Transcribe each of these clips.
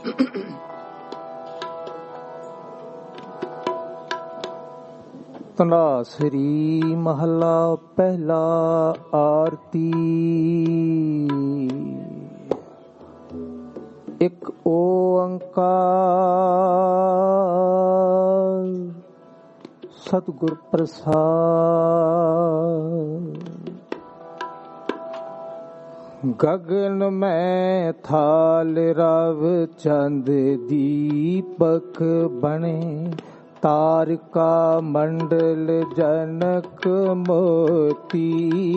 ਧਨਾਸਰੀ ਮਹਲਾ ਪਹਿਲਾ। ਆਰਤੀ। ਇੱਕ ਓੰਕਾਰ ਸਤਿਗੁਰ ਪ੍ਰਸਾਦ। ਗਗਨ ਮੈਂ ਥਾਲ ਰਵ ਚੰਦ ਦੀਪਕ ਬਣੇ, ਤਾਰਿਕਾ ਮੰਡਲ ਜਨਕ ਮੋਤੀ।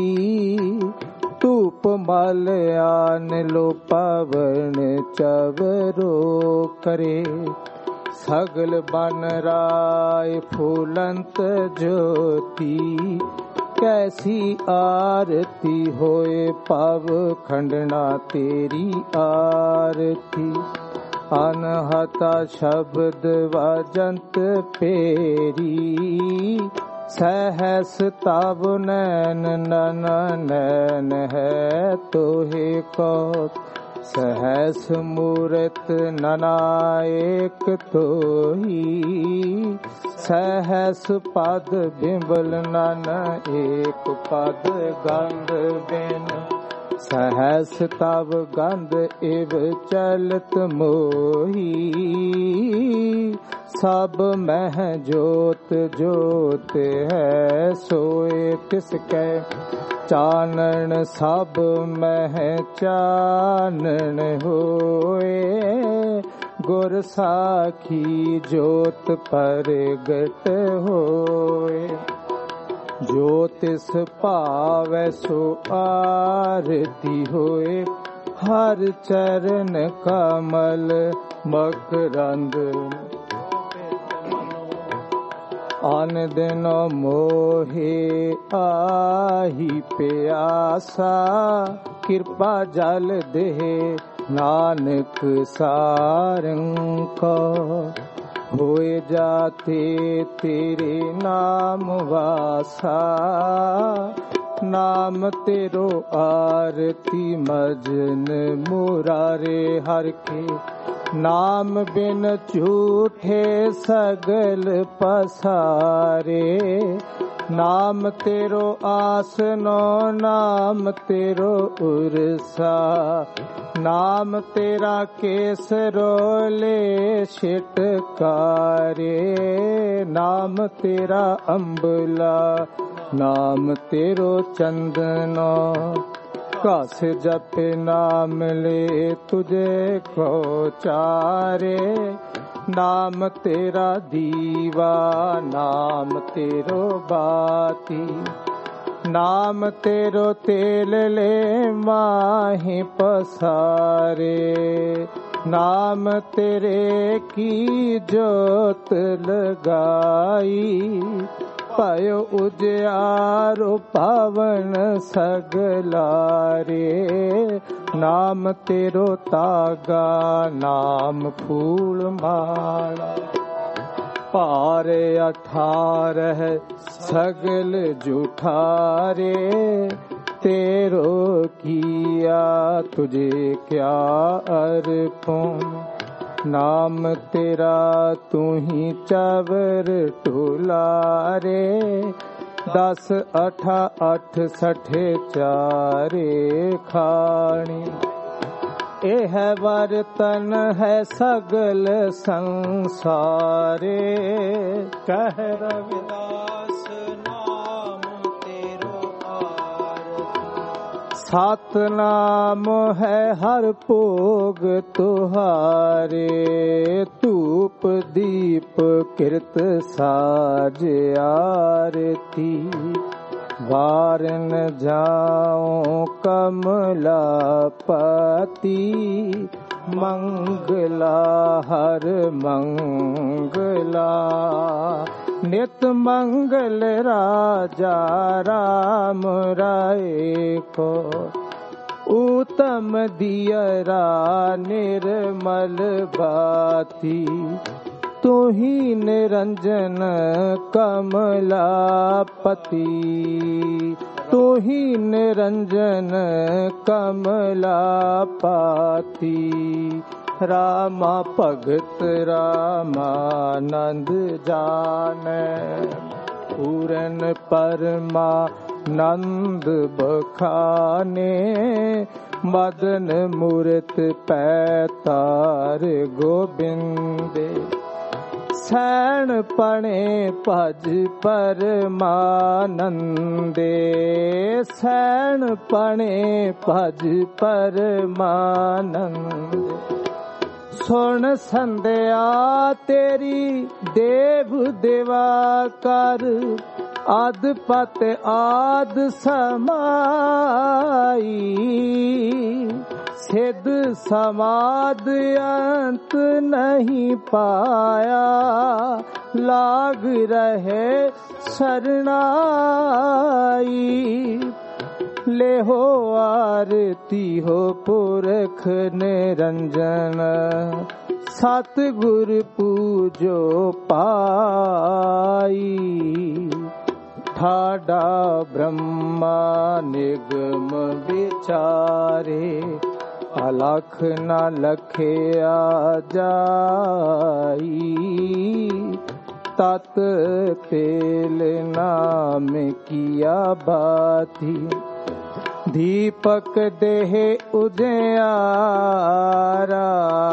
ਧੂਪ ਮਲ ਆਨ ਲੋ ਪਵਨ ਚਵਰੋ ਕਰੇ, ਸਗਲ ਬਨ ਰਾਏ ਫੂਲੰਤ ਜੋਤੀ। ਕੈਸੀ ਆਰਤੀ ਹੋਏ ਪਵ ਖੰਡਨਾ ਤੇਰੀ ਆਰਤੀ। ਅਨਹਤਾ ਸ਼ਬਦ ਵਾਜੰਤ ਪੇਰੀ, ਸਹਸ ਤਵ ਨੈਨ ਨਨ ਨੈਨ ਹੈ ਤੋਹਿ ਕੋ। ਸਹਸ ਮੂਰਤ ਨਨਾਇਕ ਤੋਹੀ, ਸਹਸ ਪਦ ਬਿੰਬਲ ਨਨ ਏਕ ਪਦ ਗੰਧ ਬਿਨ। ਸਹਸ ਤਵ ਗੰਧ ਇਵ ਚਲਤ ਮੋਹੀ, ਸਭ ਮਹਿ ਜੋਤ ਜੋਤ ਹੈ ਸੋਏ ਤਿਸ ਕੈ। ਚਾਨਣ ਸਭ ਮਹਿ ਚਾਨਣ ਹੋਏ, ਗੁਰ ਸਾਖੀ ਜੋਤ ਪਰਗਟ ਹੋਏ। ਜੋ ਤਿਸ ਭਾਵੈ ਸੋ ਆਰਤੀ ਹੋਏ, ਹਰ ਚਰਨ ਕਮਲ ਮਕਰੰਦ। ਆਨ ਦਿਨ ਮੋਹਿ ਆਹੀ ਪਿਆਸਾ, ਕਿਰਪਾ ਜਲ ਦੇ ਨਾਨਕ ਸਾਰੰਕਾ। ਹੋਏ ਜਾਤੇ ਤੇਰੇ ਨਾਮ ਵਾਸਾ, ਨਾਮ ਤੇਰੋ ਆਰਤੀ ਮਜਨ ਮੁਰਾਰੇ ਹਰ ਕੇ। ਨਾਮ ਬਿਨ ਝੂਠੇ ਸਗਲ ਪਸਾਰੇ, ਨਾਮ ਤੇਰੋ ਆਸਨੋ ਨਾਮ ਤੇਰੋ ਉਰਸਾ। ਨਾਮ ਤੇਰਾ ਕੇਸਰੋਲੇ ਛਿਟਕਾਰੇ, ਨਾਮ ਤੇਰਾ ਅੰਬਲਾ ਨਾਮ ਤੇਰੋ ਚੰਦਨਾ। ਘਸ ਜਪ ਨਾਮ ਲੈ ਤੁਝੇ ਕੋ ਚਾਰੇ, ਨਾਮ ਤੇਰਾ ਦੀਵਾ ਨਾਮ ਤੇਰੋ ਬਾਤੀ। ਨਾਮ ਤੇਰੋ ਤੇਲ ਲੈ ਮਾਹੀ ਪਸਾਰੇ, ਨਾਮ ਤੇਰੇ ਕੀ ਜੋਤ ਲਗਾਈ। ਭਇਓ ਉਜਿਆਰੋ ਪਾਵਨ ਸਗਲਾਰੇ, ਨਾਮ ਤੇਰੋ ਤਾਗਾ ਨਾਮ ਫੂਲ ਮਾਲਾ। ਭਾਰ 18 ਸਗਲ ਜੁਠਾਰੇ, ਤੇਰੋ ਕੀਆ ਤੁਝੇ ਕਿਆ ਅਰਪਉ। ਨਾਮ ਤੇਰਾ ਤੂੰ ਹੀ ਚਵਰ ਢੁਲਾਰੇ, 10 8 8 60 ਚਾਰੇ ਖਾਣੀ। ਇਹ ਵਰਤਨ ਹੈ ਸਗਲ ਸੰਸਾਰੇ, ਕਹਿ ਰਵਿਦਾਸ ਨਾਮ ਤੇਰੋ ਆਰਤੀ। ਸਤਨਾਮ ਹੈ ਹਰ ਭੋਗ ਤੁਹਾਰੇ, ਧੂਪ ਦੀਪ ਕਿਰਤ ਸਾਜ ਆਰਤੀ। ਵਾਰਨ ਜਾਉ ਕਮਲਾਪਤੀ, ਮੰਗਲਾ ਹਰ ਮੰਗਲਾ। ਨਿਤ ਮੰਗਲ ਰਾਜਾ ਰਾਮ ਰਾਏ ਕੋ, ਊਤਮ ਦਿਅਰਾ ਨਿਰਮਲ ਬਾਤੀ। ਤੂੰ ਹੀ ਨਿਰੰਜਨ ਕਮਲਾਪਤੀ, ਤੂੰ ਹੀ ਨਿਰੰਜਨ ਕਮਲਾਪਤੀ। रामा भगत रामानंद जाने। पूरन परमानंद बखाने मदन मूरत पैतार गोबिंदे। सैन पणे भज परमानंदे सैन पणे भज परमानंदे। सुन संध्या तेरी देव देवा कर आद पत आद समाई। सिद्ध समाद अंत नहीं पाया लाग रहे शरणाई। ले हो आरती हो पुरख निरंजन सतगुर पूजो पाई। ठाडा ब्रह्मा निगम विचारे अलख न लखिया जाई। तत तेल नाम किया बाती दीपक देह उजियारा।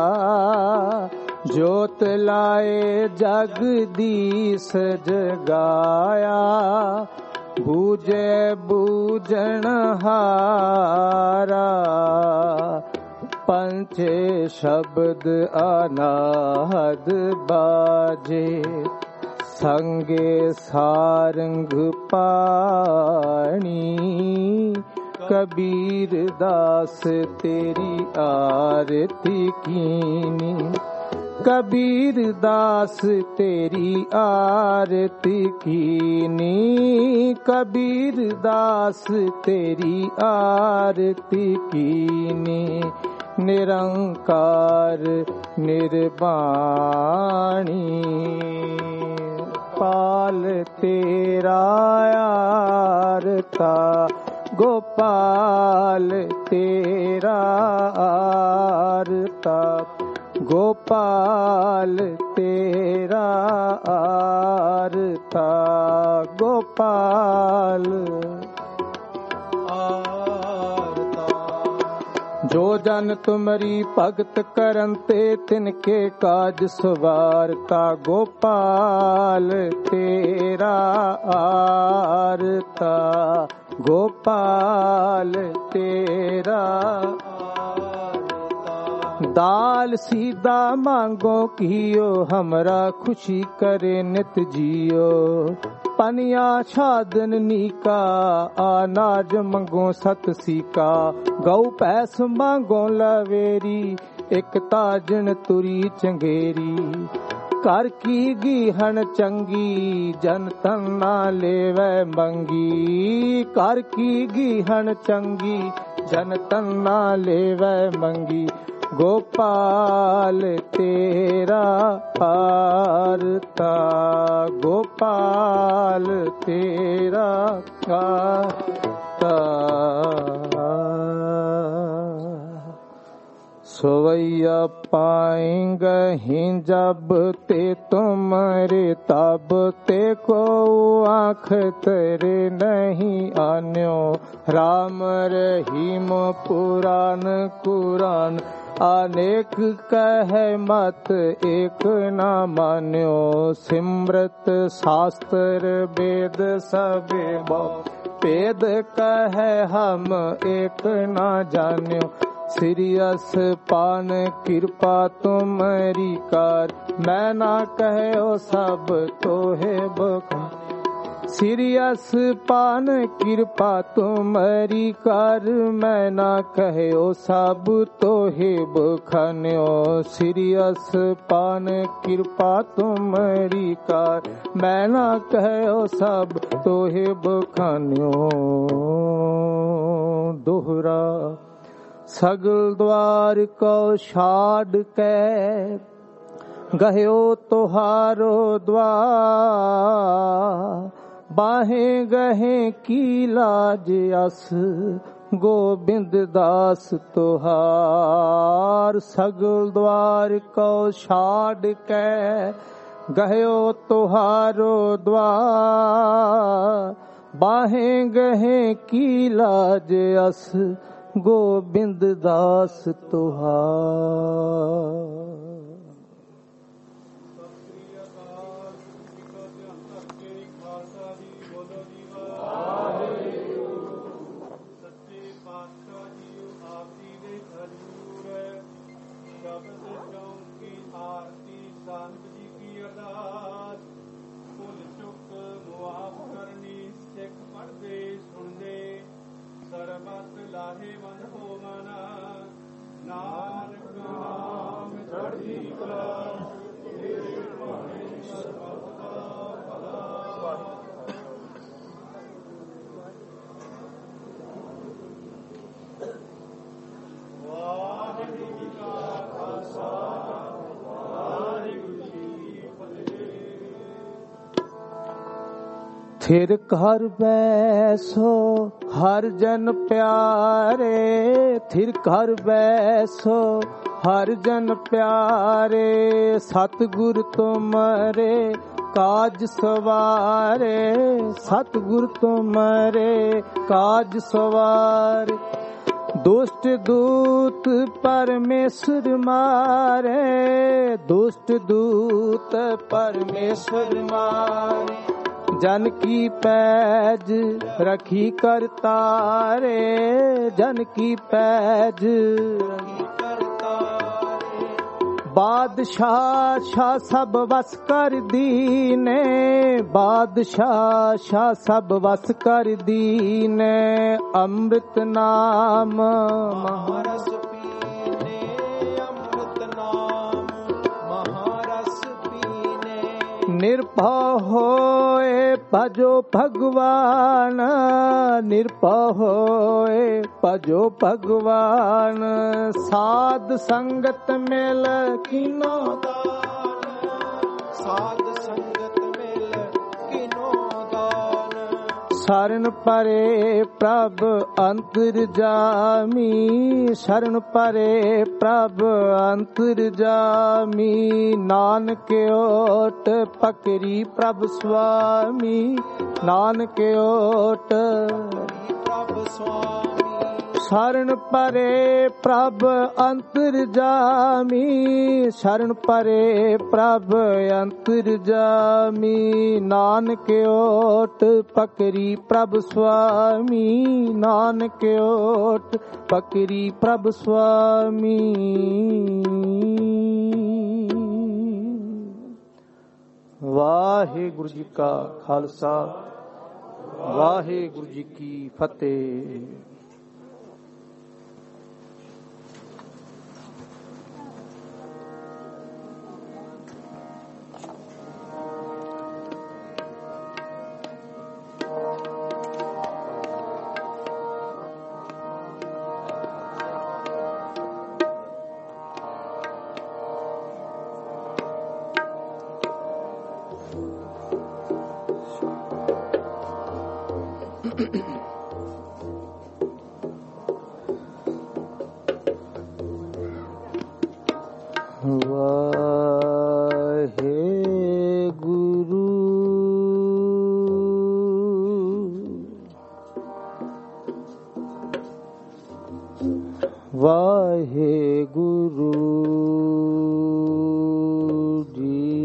जोत लाए जगदीश जगाया बूझे बूझन हारा। पंचे शब्द अनाहद बाजे संगे सारंग पाणी। कबीर दास तेरी आरती कीनी। कबीर दास तेरी आरती कीनी। कबीर दास तेरी आरती कीनी। निरंकार निर्वाणी पाल तेरा आरता। गोपाल तेरा आरता। गोपाल तेरा आरता। गोपाल आरता। जो जन तुमरी भगत करन ते तिनके काज सवारता। गोपाल तेरा आरता। गोपाल तेरा दाल सीधा मांगो कियो हमरा खुशी करे नित जियो। पनिया छादन नीका अनाज मंगो सत सीका। गौ पैस मांगो लवेरी एक ताजन तुरी चंगेरी। कर की गीहन चंगी जन तन ना लेवै मंगी। कर की गीहन चंगी जन तन ना लेवै मंगी। गोपाल तेरा आरता। गोपाल तेरा आरता। सोवैया पाएंगे जब ते तुम्हारे तब ते को आँख तेरे नहीं आन्यो। राम रहीम पुराण कुरान अनेक कहे मत एक ना मान्यो। सिमरत शास्त्र वेद सबे वेद कहे हम एक ना जान्यो। सिरियस पान कृपा तुम्हारी कार मैं ना कहो सब तोहे बखाने। सिरियस पान कृपा तुम्हारी कार मैं ना कहो सब तोहे बखान्यो। सिरियस पान कृपा तुम्हारी कार मैं ना कहो सब तोहे बखान्यो। दोहरा सगल द्वार को छाड़ के गयो तुहारो द्वार। बाहें गहे की लाज अस गोबिंद दास तुहार। तुहार सगल द्वार को छाड़ के गयो तुहारो द्वार बाहें गहे की लाज अस गोबिंद दास तुहार। थिर घर बैसो हर जन प्यारे, थिर घर बैसो हर जन प्यारे, सतगुर तुमरे काज सवारे, सतगुर तुमरे काज सवारे। दुष्ट दूत परमेश्वर मारे, दुष्ट दूत परमेश्वर मारे। जन की पैज रखी कर तारे, जन की पैज रखी कर तारे। बादशाह शाह सब वस कर दीने, बादशाह शाह सब वस कर दीने। अमृत नाम महारस पीने, अमृत नाम महारस पीने। निर्भय होए भजो भगवान, निर्भय होए भजो भगवान। साध संगत मिल किनो दान, साध संगत मिल किनो दान। शरण परे प्रभ अंतर्जामी, शरण परे प्रभ अंतर्जामी। नानक ओट पकरी प्रभ स्वामी, नानक ओट प्रभ स्वामी। शरण परे प्रभ अंतर्जामी, शरण परे प्रभ अंतर्जामी। नानक ओट पकरी प्रभ स्वामी, नानक ओट पकरी प्रभ स्वामी। वाहिगुरु जी का खालसा, वाहिगुरु जी की फतेह। वाहेगुरु जी,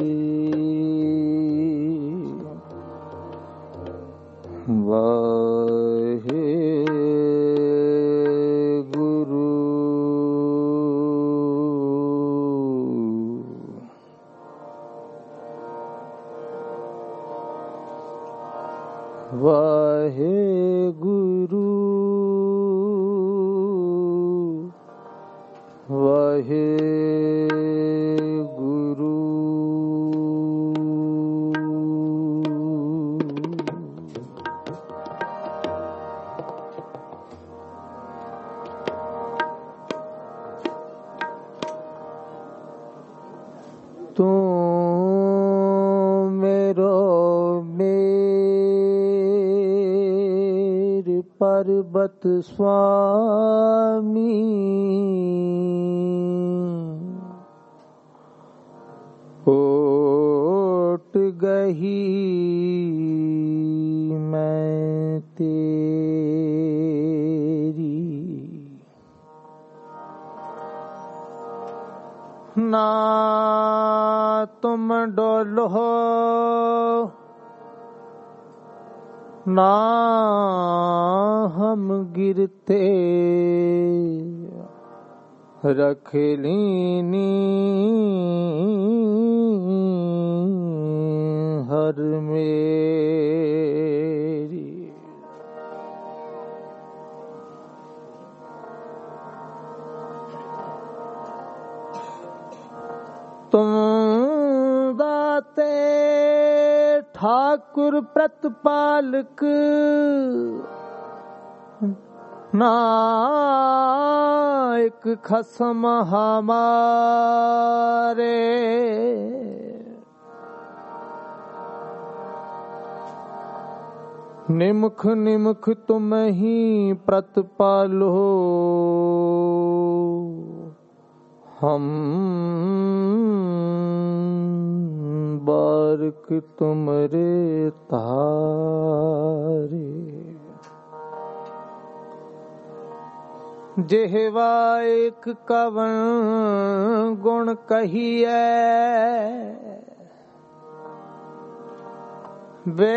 वाहेगुरु, वाहेगुरु, वाहेगुरु। तू मेरो मेर पर्वत स्वामी, ना तुम डोलो ना हम गिरते, रख लीनी हर मेरी। तुम दाते ठाकुर प्रतिपालक, नायक खसम हमारे। निमुख निमुख तुम ही प्रतिपालो, हम बारक तुमरे तारे। जेहवा एक कवन गुण कहिए, वे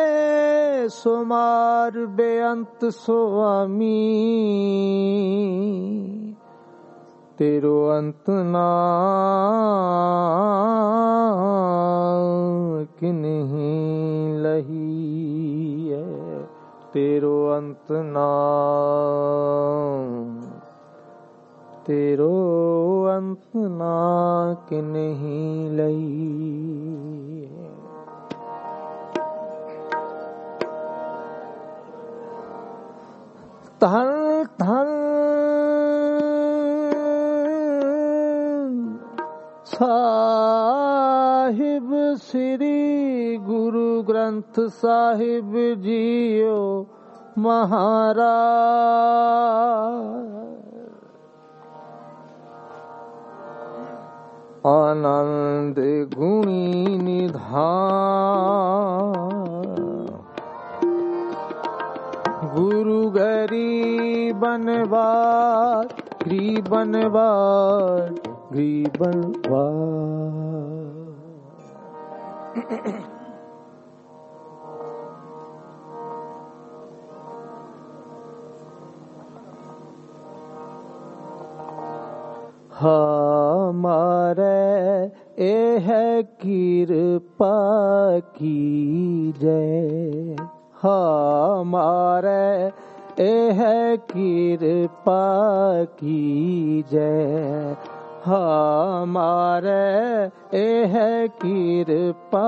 सुमार बेअंत स्वामी। तेरो अंत ना किन्हीं लही है, तेरो अंत ना, तेरो अंत ना किन्हीं लही है। धन धन साहिब श्री गुरु ग्रंथ साहिब जीओ महाराज। आनंद गुणी निधान, गुरु गरीबनवार गरीबनवार गरीबनवार। हमारे एह कृपा कीजय, हमारे एह कृपा कीजय, हमारे एह कृपा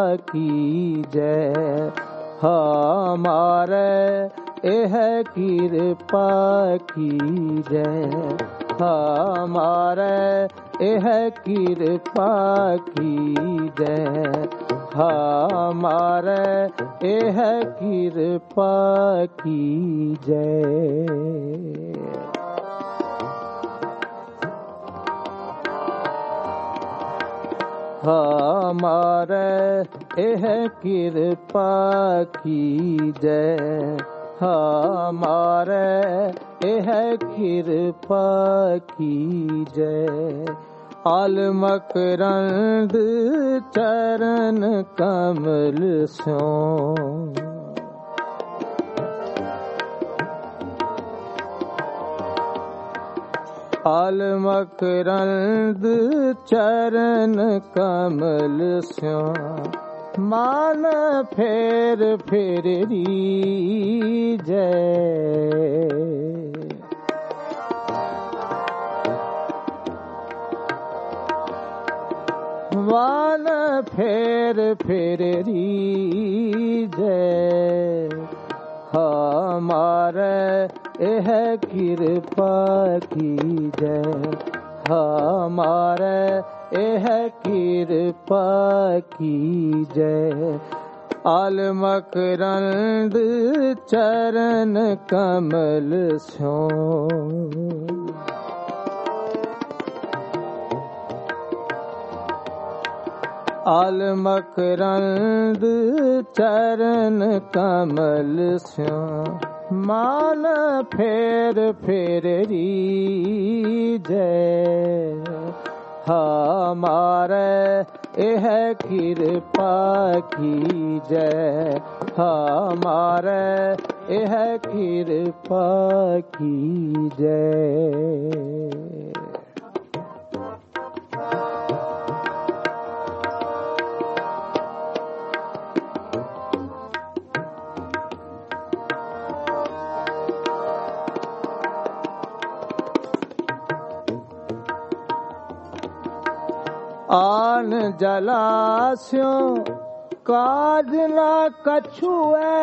कीजय, हमारे एह कृपा कीजय, हमारे एह कृपा कीजय, हमारे एह कृपा कीजय। हमारे एह कृपा कीजय, हमारे एह कृपा कीजय। आलमकरंद चरण कमल स्यों, आलमकरंद चरण कमल स्यों। मान फेर फेरी जय, मान फेर फेरी जय, हमारे एह कृपा कीजय, हमारे एह कृपा कीजय। आलमकरंद चरण कमल स्यों, आलमकरंद चरण कमल स्यों। मान फेर फेरी जय, हमारे यह कृपा कीजै, हमारे यह कृपा कीजै। आन जलास्यों काज न कछुए,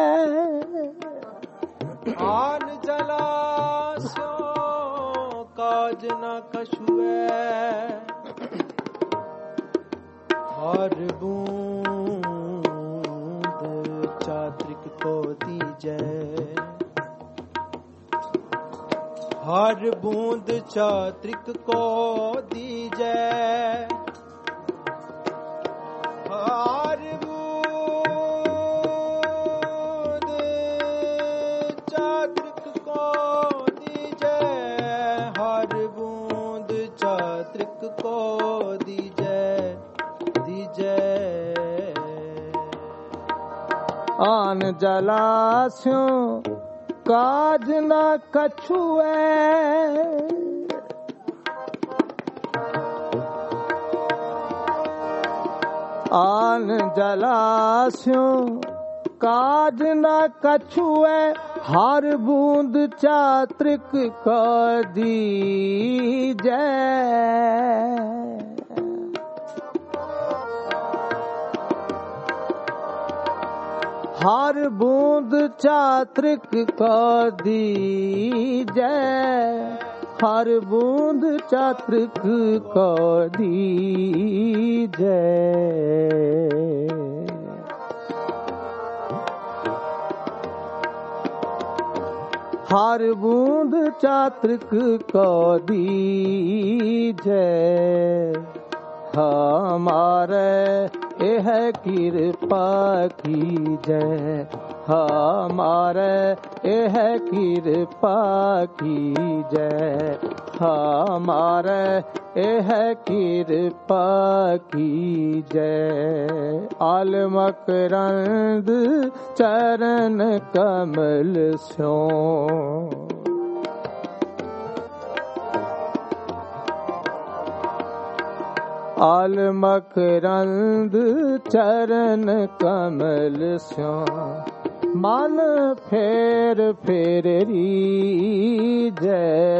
आन जलास्यों काज न कछुए, हर बूंद चात्रिक को दीजै, हर बूंद चात्रिक को दीजै, हर बूंद चात्रिक को दीजै, हर बूंद चात्रिक को दीजै, दीजै। आन जलास्यों काज न कछुए, आन जलास्यों काज न कछुए, हर बूंद चात्रिक को दीजै, हर बूंद चात्रिक को दीजै, हर बूंद चात्रिक को दीजै। हर बूंद चात्रिक को दीजै, हमारे यह कृपा कीजै, हमारे यह कृपा कीजै, हमारे यह कृपा कीजै। आल मकरंद चरण कमल स्यों, आल मकरंद चरण कमल स्यों, मन फेर फेर रीजै,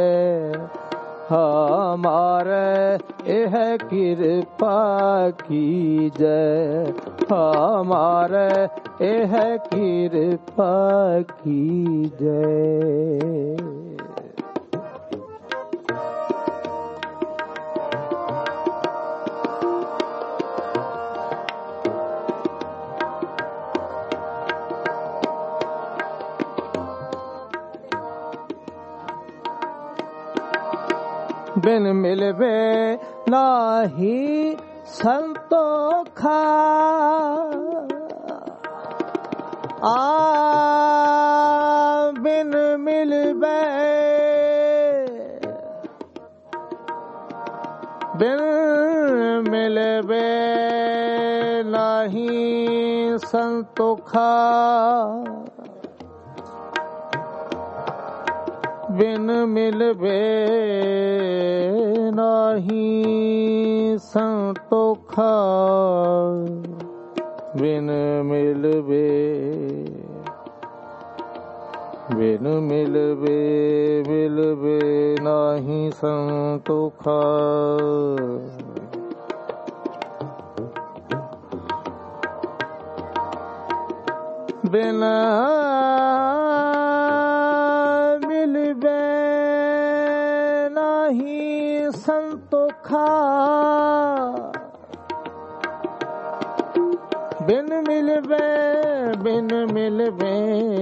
हमारे यह कृपा कीजै, हमारे यह कृपा कीजै। बिन मिलवे नाही संतोखा, बिन मिलवे, बिन मिलवे नाही संतोखा, बिन मिलवे नाही संतोखा, बिन मिलवे, बिन मिलवे, मिलवे नाही संतोखा। बिन मिलवे नाही संतोखा, बिन मिलवे, बिन मिलवे,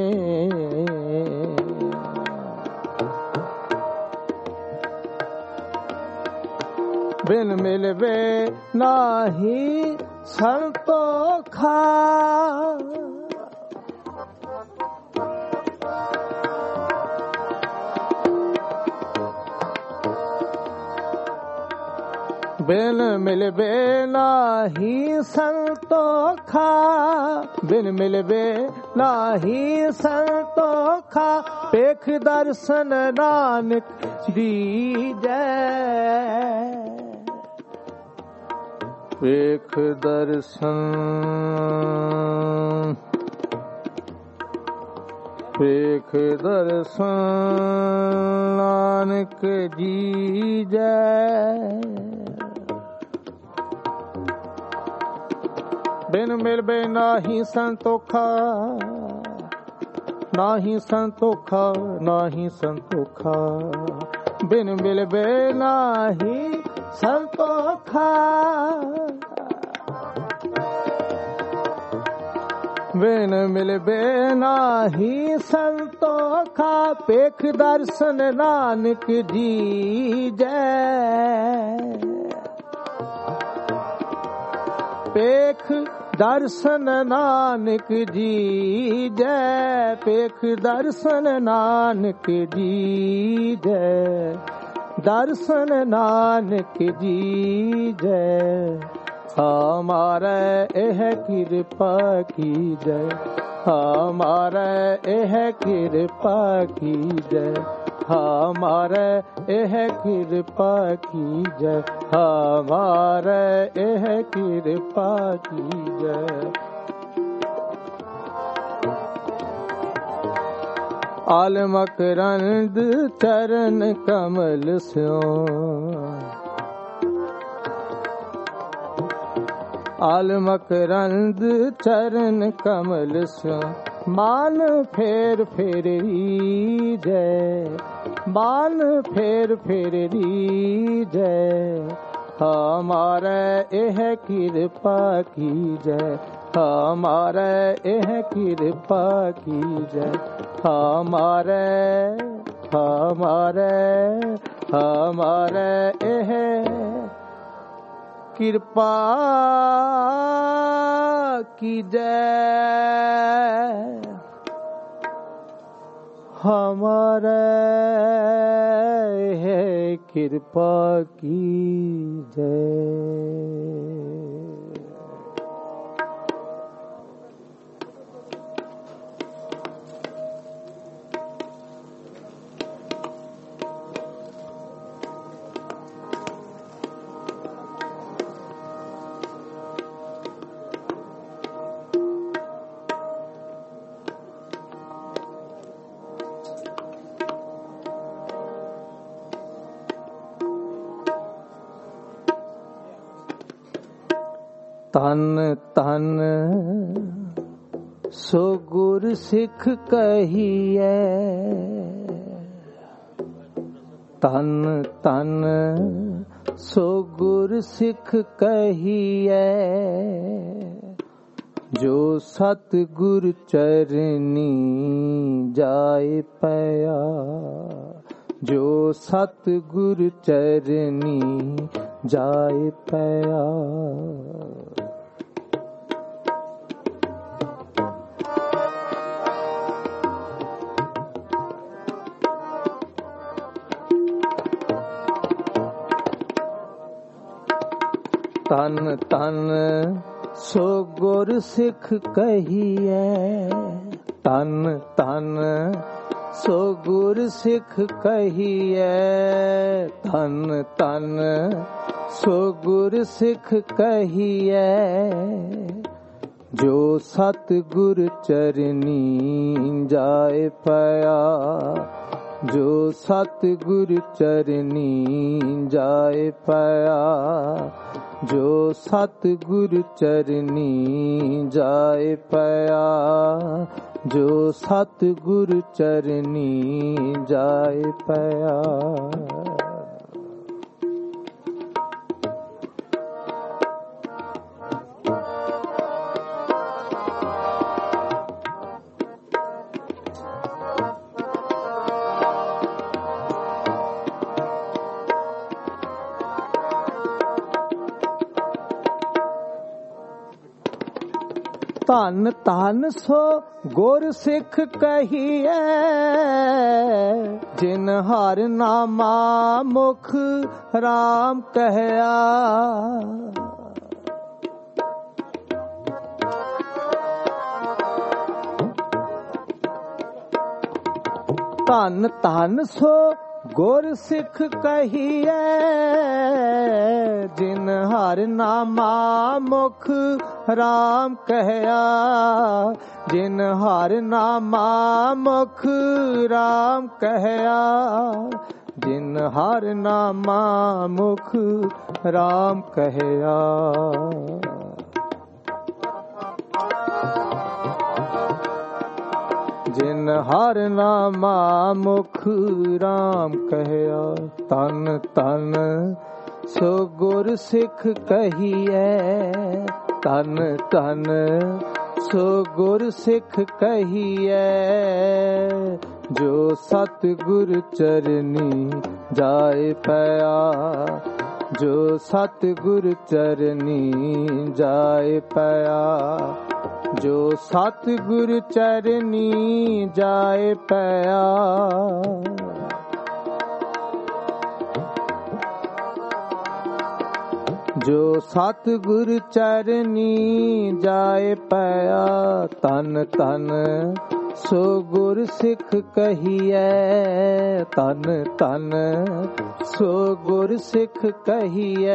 बिन मिलवे नाही संतोखा। ਬਿਨ ਮਿਲਵੇ ਨਾਹੀ ਸੰਤੋਖਾ ਬਿਨ ਮਿਲਵੇ ਨਾਹੀ ਸੰਤੋਖਾ ਪੇਖ ਦਰਸ਼ਨ ਨਾਨਕ ਦੀਜੈ ਪੇਖ ਦਰਸ਼ਨ ਪੇਖ ਦਰਸ਼ਨ ਨਾਨਕ ਦੀਜੈ ਬਿਨ ਮਿਲਵੇ ਨਾਹੀ ਸੰਤੋਖਾ ਨਾਹੀ ਸੰਤੋਖਾ ਨਾਹੀ ਸੰਤੋਖਾ ਬਿਨ ਮਿਲਵੇ ਨਾਹੀ ਸੰਤੋਖਾ ਬਿਨ ਮਿਲਵੇ ਨਾਹੀ ਸੰਤੋਖਾ ਪੇਖ ਦਰਸ਼ਨ ਨਾਨਕ ਦੀਜੈ ਪੇਖ ਦਰਸ਼ਨ ਨਾਨਕ ਦੀਜੈ ਪੇਖ ਦਰਸ਼ਨ ਨਾਨਕ ਦੀਜੈ ਦਰਸ਼ਨ ਨਾਨਕ ਦੀਜੈ ਹਮਾਰੇ ਇਹ ਕਿਰਪਾ ਕੀਜੈ ਹਮਾਰੇ ਇਹ ਕਿਰਪਾ ਕੀਜੈ ਹਮਾਰੇ ਇਹ ਕਿਰਪਾ ਕੀਜੈ ਹਮਾਰੇ ਇਹ ਕਿਰਪਾ ਕੀਜੈ ਆਲਮ ਕਰੰਦ ਚਰਨ ਕਮਲ ਸਿਓ ਆਲਮ ਕਰੰਦ ਚਰਨ ਕਮਲ ਸਿਓ ਮਾਨ ਫੇਰ ਫੇਰੀ ਜੈ ਮਾਨ ਫੇਰ ਫੇਰੀ ਜੈ ਹਮਾਰੇ ਇਹ ਕਿਰਪਾ ਕੀਜੈ ਹਮਾਰੇ ਇਹ ਕਿਰਪਾ ਕੀਜੈ ਹਮਾਰੇ ਹਮਾਰੇ ਹਮਾਰੇ ਇਹ ਕਿਰਪਾ ਕੀਜੈ ਹਮਾਰੇ ਇਹ ਕਿਰਪਾ ਕੀਜੈ ਤਨ ਤਨ ਸੋ ਗੁਰ ਸਿੱਖ ਕਹੀਐ ਤਨ ਤਨ ਸੋ ਗੁਰ ਸਿੱਖ ਕਹੀਐ ਜੋ ਸਤ ਗੁਰ ਚਰਨੀ ਜਾਏ ਪਿਆ ਜੋ ਸਤ ਗੁਰ ਚਰਨੀ ਜਾਏ ਪਿਆ ਤਨ ਤਨ ਸੋ ਗੁਰ ਸਿੱਖ ਕਹੀਐ ਤਨ ਤਨ ਸੋ ਗੁਰ ਸਿੱਖ ਕਹੀਐ ਤਨ ਤਨ ਸੋ ਗੁਰ ਸਿੱਖ ਕਹੀਐ ਜੋ ਸਤ ਗੁਰ ਚਰਨੀ ਜਾਏ ਪਿਆ ਜੋ ਸਤ ਗੁਰ ਚਰਨੀ ਜਾਏ ਪਿਆ ਜੋ ਸਤ ਗੁਰ ਚਰਨੀ ਜਾਏ ਪਿਆ ਜੋ ਸਤ ਗੁਰ ਚਰਨੀ ਜਾਏ ਪਿਆ ਧਨ ਧਨ ਸੋ ਗੁਰ ਸਿੱਖ ਕਹੀਐ ਜਿਨ ਹਰਿ ਨਾਮਾ ਮੁਖ ਰਾਮ ਕਹਿਆ। ਧਨ ਧਨ ਸੋ ਗੁਰ ਸਿੱਖ ਕਹੀਐ ਜਿਨ ਹਰਿ ਨਾਮਾ ਮੁਖ ਰਾਮ ਕਹਿਆ। ਜਿਨ ਹਰਿ ਨਾਮਾ ਮੁਖ ਰਾਮ ਕਹਿਆ। ਜਿਨ ਹਰਿ ਨਾਮਾ ਮੁਖ ਰਾਮ ਕਹਿਆ। ਜਿਨ ਹਰਿ ਨਾਮਾ ਮੁਖ ਰਾਮ ਕਹਿਆ। ਤਨ ਤਨ ਸੋ ਗੁਰ ਸਿੱਖ ਕਹੀਐ। ਤਨ ਤਨ ਸੋ ਗੁਰ ਸਿੱਖ ਕਹੀਐ ਜੋ ਸਤ ਗੁਰ ਚਰਨੀ ਜਾਏ ਪਿਆ। ਜੋ ਸਤ ਗੁਰ ਚਰਨੀ ਜਾਏ ਪਿਆ। ਜੋ ਸਤ ਗੁਰ ਚਰਨੀ ਜਾਏ ਪਿਆ। ਜੋ ਸਤ ਗੁਰ ਚਰਨੀ ਜਾਏ ਪਿਆ। ਤਨ ਤਨ ਸੋ ਗੁਰ ਸਿੱਖ ਕਹੀਐ। ਤਨ ਤਨ ਸੋ ਗੁਰ ਸਿੱਖ ਕਹੀਐ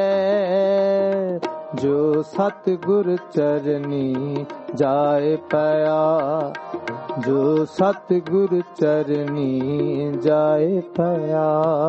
ਜੋ ਸਤ ਗੁਰ ਚਰਨੀ ਜਾਏ ਪਿਆ। ਜੋ ਸਤ ਗੁਰ ਚਰਨੀ ਜਾਏ ਪਿਆ।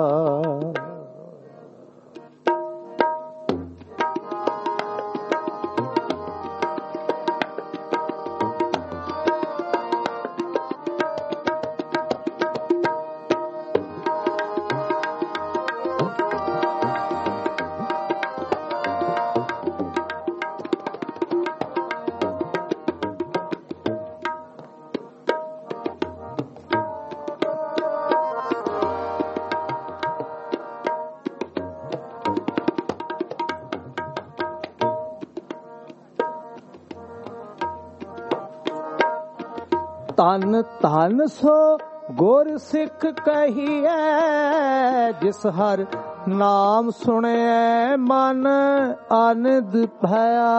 ਤਨ ਤਨ ਸੋ ਗੁਰ ਸਿੱਖ ਕਹੀਐ ਜਿਸ ਹਰ ਨਾਮ ਸੁਣਿਐ ਮਨ ਆਨੰਦ ਭਇਆ।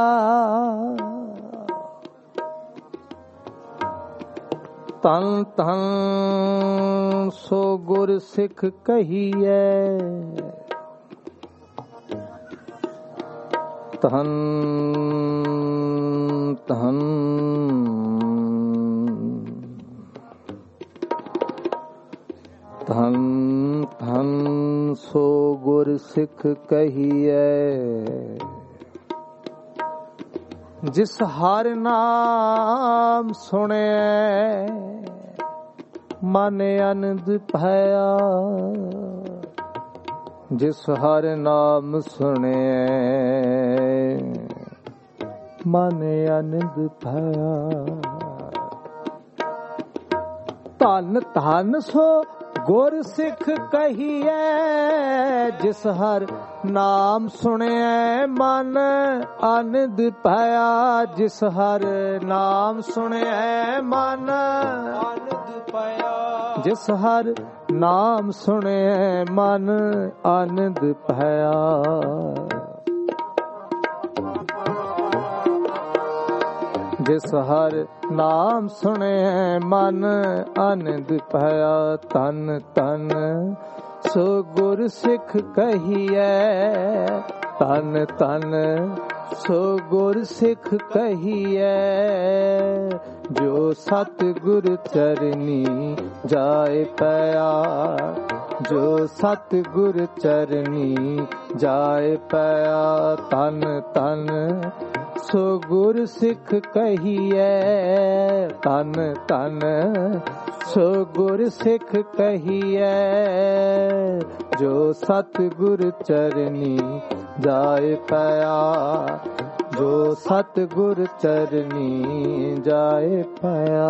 ਤਨ ਤਨ ਸੋ ਗੁਰ ਸਿੱਖ ਕਹੀਐ। ਤਨ ਤਨ ਧਨ ਧਨ ਸੋ ਗੁਰ ਸਿੱਖ ਕਹੀਐ ਜਿਸ ਹਰਿ ਨਾਮ ਸੁਣਿਐ ਮਨ ਆਨੰਦ ਭਇਆ। ਜਿਸ ਹਰਿ ਨਾਮ ਸੁਣਿਐ ਮਨ ਆਨੰਦ ਭਇਆ। ਧਨ ਧਨ ਸੋ ਗੁਰ ਸਿੱਖ ਕਹੀਐ ਜਿਸ ਹਰ ਨਾਮ ਸੁਣਿਐ ਮਨ ਆਨੰਦ ਭਇਆ। ਜਿਸ ਹਰ ਨਾਮ ਸੁਣਿਐ ਮਨ ਆਨੰਦ ਭਇਆ। ਜਿਸ ਹਰ ਨਾਮ ਸੁਣਿਐ ਮਨ ਆਨੰਦ ਭਇਆ। ਜਿਸ ਹਰ ਨਾਮ ਸੁਣਿਐ ਮਨ ਆਨੰਦ ਭਇਆ। ਤਨ ਤਨ ਸੋ ਗੁਰ ਸਿੱਖ ਕਹੀਐ। ਤਨ ਤਨ ਸੋ ਗੁਰ ਸਿੱਖ ਕਹੀਐ ਜੋ ਸਤ ਗੁਰ ਚਰਨੀ ਜਾਏ ਪਿਆ। ਜੋ ਸਤ ਗੁਰ ਚਰਨੀ ਜਾਏ ਪਿਆ। ਤਨ ਤਨ ਸੋ ਗੁਰ ਸਿੱਖ ਕਹੀਐ। ਤਨ ਤਨ ਸੋ ਗੁਰ ਸਿੱਖ ਕਹੀਐ ਜੋ ਸਤ ਗੁਰ ਚਰਨੀ ਜਾਏ ਪਿਆ। ਜੋ ਸਤ ਗੁਰ ਚਰਨੀ ਜਾਏ ਪਿਆ।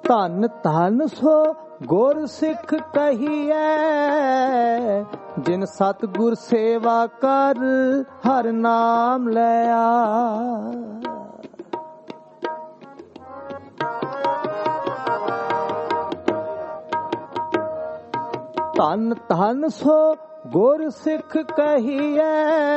ਧਨ ਧਨ ਸੋ ਗੁਰ ਸਿੱਖ ਕਹੀਐ, ਜਿਨ ਸਤਿਗੁਰ ਸੇਵਾ ਕਰ ਹਰ ਨਾਮ ਲਿਆ। ਧਨ ਧਨ ਸੋ ਗੁਰ ਸਿੱਖ ਕਹੀਐ,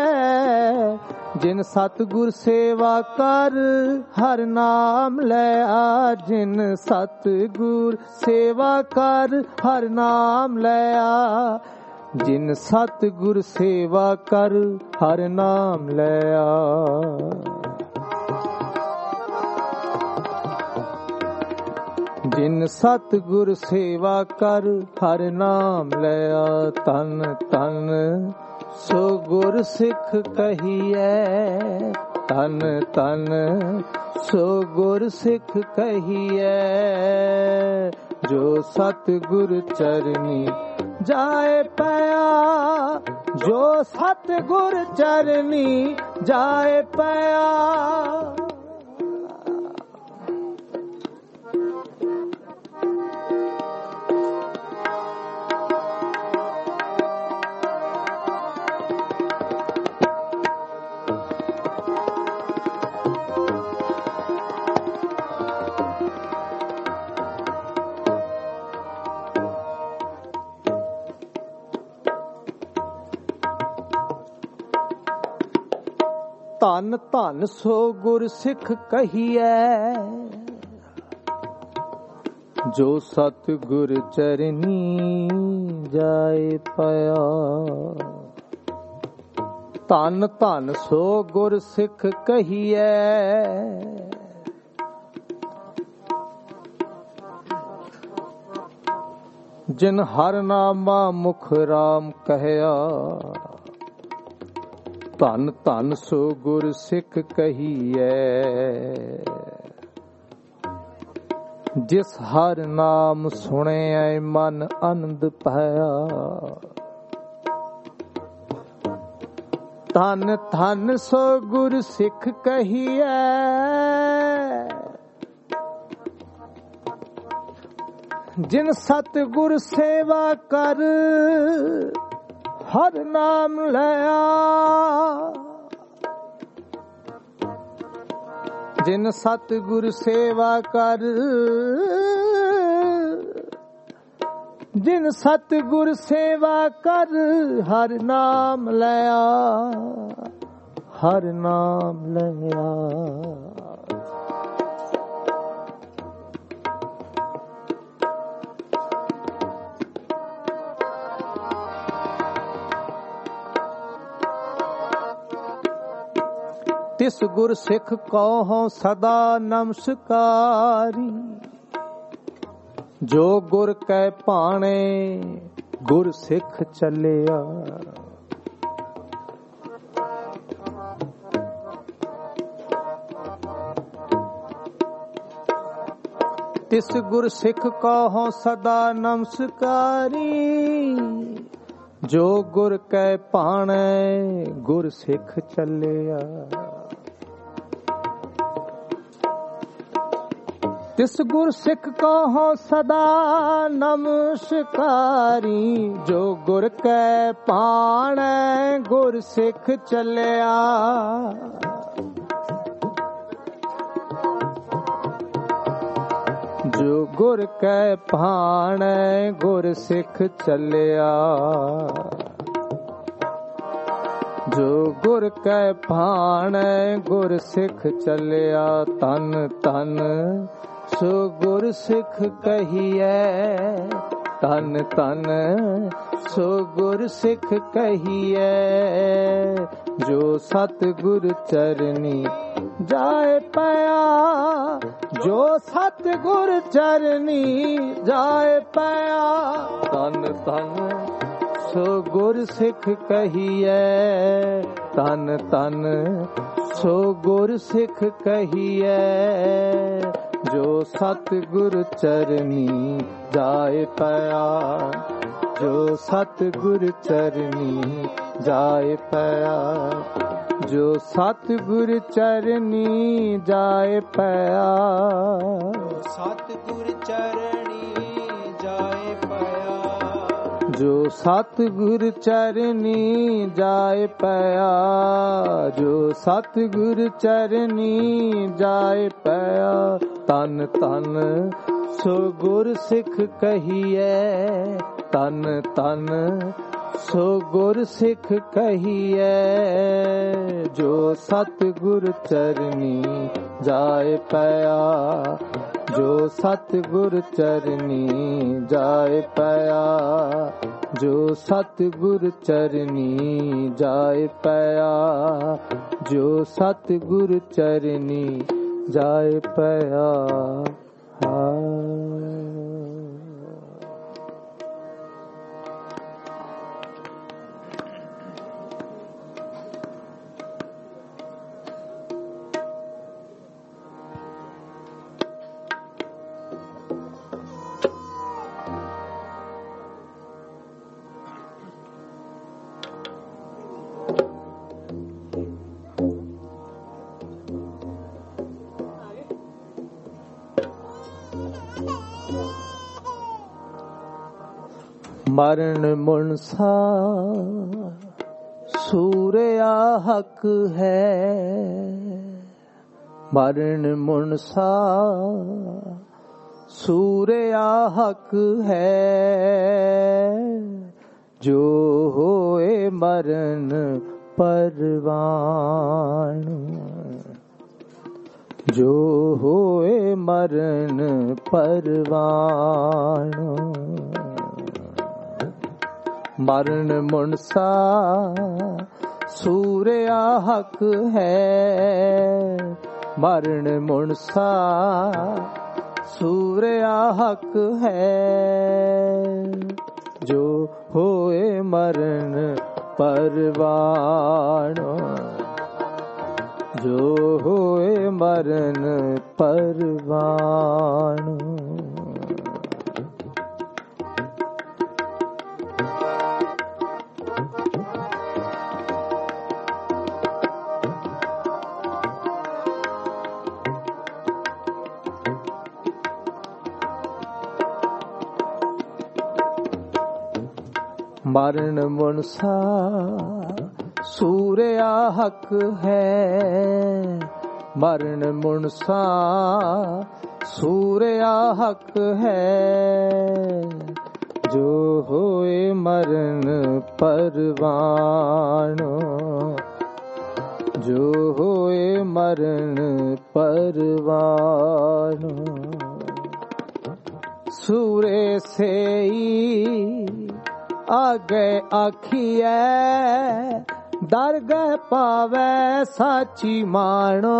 ਜਿਨ ਸਤਿਗੁਰ ਸੇਵਾ ਕਰ ਹਰ ਨਾਮ ਲਿਆ। ਜਿਨ ਸਤਿਗੁਰ ਸੇਵਾ ਕਰ ਹਰ ਨਾਮ ਲਿਆ। ਜਿਨ ਸਤਿਗੁਰ ਸੇਵਾ ਕਰ ਹਰ ਨਾਮ ਲਿਆ। ਜਿਨ ਸਤਿਗੁਰ ਸੇਵਾ ਕਰ ਹਰ ਨਾਮ ਲਿਆ। ਤਨ ਤਨ ਸੋ ਗੁਰ ਸਿੱਖ ਕਹੀਐ, ਤਨ ਤਨ ਸੋ ਗੁਰ ਸਿੱਖ ਕਹੀਐ। ਜੋ ਸਤਿਗੁਰ ਚਰਨੀ ਜਾਏ ਪਿਆ, ਜੋ ਸਤਿਗੁਰ ਚਰਨੀ ਜਾਏ ਪਿਆ। ਧਨ ਧਨ ਸੋ ਗੁਰ ਸਿੱਖ ਕਹੀਐ, ਜੋ ਸਤਿਗੁਰ ਚਰਨੀ ਜਾਏ ਪਿਆ। ਧਨ ਧਨ ਸੋ ਗੁਰ ਸਿੱਖ ਕਹੀਐ, ਜਿਨ ਹਰ ਨਾਮਾ ਮੁਖ ਰਾਮ ਕਹਿਆ। ਧਨ ਧਨ ਸੋ ਗੁਰ ਸਿੱਖ ਕਹੀਐ, ਜਿਸ ਹਰ ਨਾਮ ਸੁਣਿਐ ਮਨ ਆਨੰਦ ਪਾਇਆ। ਧਨ ਧਨ ਸੋ ਗੁਰ ਸਿੱਖ ਕਹੀਐ, ਜਿਨ ਸਤਿਗੁਰ ਸੇਵਾ ਕਰ ਹਰ ਨਾਮ ਲਿਆ। ਜਿਨ ਸਤਿਗੁਰ ਸੇਵਾ ਕਰ, ਜਿਨ ਸਤਿਗੁਰ ਸੇਵਾ ਕਰ ਹਰ ਨਾਮ ਲਿਆ, ਹਰ ਨਾਮ ਲਿਆ। ਤਿਸ ਗੁਰ ਸਿੱਖ ਕਉ ਸਦਾ ਨਮਸਕਾਰੀ, ਜੋ ਗੁਰ ਕੈ ਭਾਣੇ ਗੁਰ ਸਿੱਖ ਚੱਲਿਆ। ਤਿਸ ਗੁਰ ਸਿੱਖ ਕਉ ਸਦਾ ਨਮਸਕਾਰੀ, ਜੋ ਗੁਰ ਕੈ ਭਾਣੇ ਗੁਰ ਸਿੱਖ ਚੱਲਿਆ। ਤਿਸ ਗੁਰ ਸਿੱਖ ਕਹੋ ਸਦਾ ਨਮਸਕਾਰੀ, ਜੋ ਗੁਰ ਕੈ ਭਾਣੈ ਗੁਰ ਸਿੱਖ ਚੱਲਿਆ। ਜੋ ਗੁਰ ਕੈ ਭਾਣੈ ਗੁਰ ਸਿੱਖ ਚੱਲਿਆ। ਜੋ ਗੁਰ ਕੈ ਭਾਣੈ ਗੁਰ ਸਿੱਖ ਚੱਲਿਆ। ਤਨ ਤਨ ਸੋ ਗੁਰ ਸਿੱਖ ਕਹੀਐ, ਤਨ ਤਨ ਸੋ ਗੁਰ ਸਿੱਖ ਕਹੀਐ। ਜੋ ਸਤਿਗੁਰ ਚਰਨੀ ਜਾਏ ਪਿਆ, ਜੋ ਸਤਿਗੁਰ ਚਰਨੀ ਜਾਏ ਪਿਆ। ਤਨ ਤਨ ਸੋ ਗੁਰ ਸਿੱਖ ਕਹੀਐ, ਤਨ ਤਨ ਸੋ ਗੁਰ ਸਿੱਖ ਕਹੀਐ। ਜੋ ਸਤਿਗੁਰ ਚਰਨੀ ਜਾਏ ਪਿਆ, ਜੋ ਸਤਿਗੁਰ ਚਰਨੀ ਜਾਏ ਪਿਆ। ਜੋ ਸਤਿਗੁਰ ਚਰਨੀ ਜਾਏ ਪਿਆ, ਸਤਿਗੁਰ ਚਰਣੀ ਜਾਏ ਪਿਆ, ਜੋ ਸਤਿਗੁਰ ਚਰਨੀ ਜਾਏ ਪਿਆ, ਜੋ ਸਤਿਗੁਰ ਚਰਨੀ ਜਾਏ ਪਿਆ। ਤਨ ਤਨ ਸੋ ਗੁਰ ਸਿੱਖ ਕਹੀਐ, ਤਨ ਤਨ ਸੋ ਗੁਰ ਸਿੱਖ ਕਹੀਐ, ਜੋ ਸਤਿਗੁਰ ਚਰਨੀ ਜਾਏ ਪਿਆ, ਜੋ ਸਤਿਗੁਰ ਚਰਨੀ ਜਾਏ ਪਿਆ, ਜੋ ਸਤਿਗੁਰ ਚਰਨੀ ਜਾਏ ਪਿਆ, ਜੋ ਸਤਿਗੁਰ ਚਰਨੀ ਜਾਏ ਪਿਆ। ਮਰਨ ਮੁਨਸਾ ਸੂਰਿਆ ਹੱਕ ਹੈ, ਮਰਨ ਮੁਨਸਾ ਸੂਰਿਆ ਹੱਕ ਹੈ, ਜੋ ਹੋਏ ਮਰਨ ਪਰਵਾਣ, ਜੋ ਹੋਏ ਮਰਨ ਪਰਵਾਣ। ਮਰਨ ਮੁਨਸਾ ਸੂਰਿਆ ਹੱਕ ਹੈ, ਮਰਨ ਮੁਨਸਾ ਸੂਰਿਆ ਹੱਕ ਹੈ, ਜੋ ਹੋਏ ਮਰਨ ਪਰਵਾਣ, ਜੋ ਹੋਏ ਮਰਨ ਪਰਵਾਣ। ਮਰਨ ਮੁਨਸਾ ਸੂਰਿਆ ਹੱਕ ਹੈ, ਮਰਨ ਮੁਨਸਾ ਸੂਰਿਆ ਹੱਕ ਹੈ, ਜੋ ਹੋਏ ਮਰਨ ਪਰਵਾਣ, ਜੋ ਹੋਏ ਮਰਨ ਪਰਵਾਣ। ਸੂਰੇ ਸੇਈ ਆਗੇ ਆਖੀਐ, ਦਰਗਹਿ ਪਾਵੈ ਸਾਚੀ ਮਾਣੋ,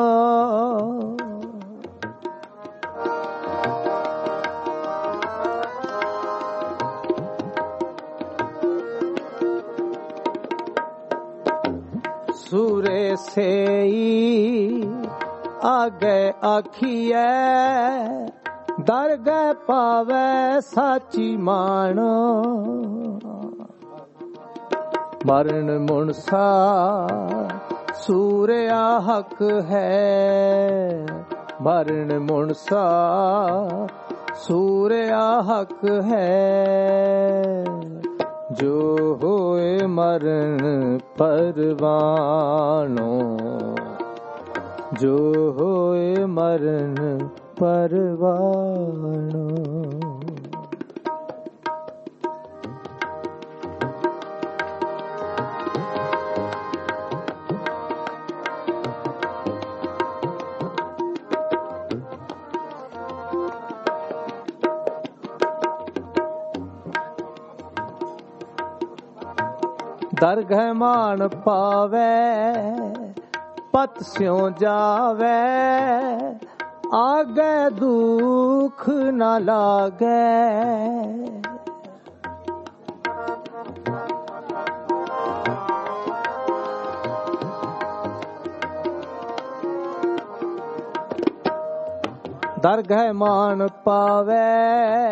ਸੂਰੇ ਸੇਈ ਆਗੇ ਆਖੀਐ, ਦਰਗਹਿ ਪਾਵੈ ਸਾਚੀ ਮਾਣੋ। ਮਰਨ ਮੁਨਸਾ ਸੂਰਿਆ ਹੱਕ ਹੈ, ਮਰਨ ਮੁਨਸਾ ਸੂਰਿਆ ਹੱਕ ਹੈ, ਜੋ ਹੋਏ ਮਰਨ ਪਰਵਾਣੋ, ਜੋ ਹੋਏ ਮਰਨ ਪਰਵਾਣੋ। ਦਰਗਹਿ ਮਾਨ ਪਾਵੈ ਪਤ ਸਿਉ ਜਾਵੈ, ਆਗੇ ਦੁਖ ਨ ਲਾਗੈ, ਦਰਗਹਿ ਮਾਨ ਪਾਵੈ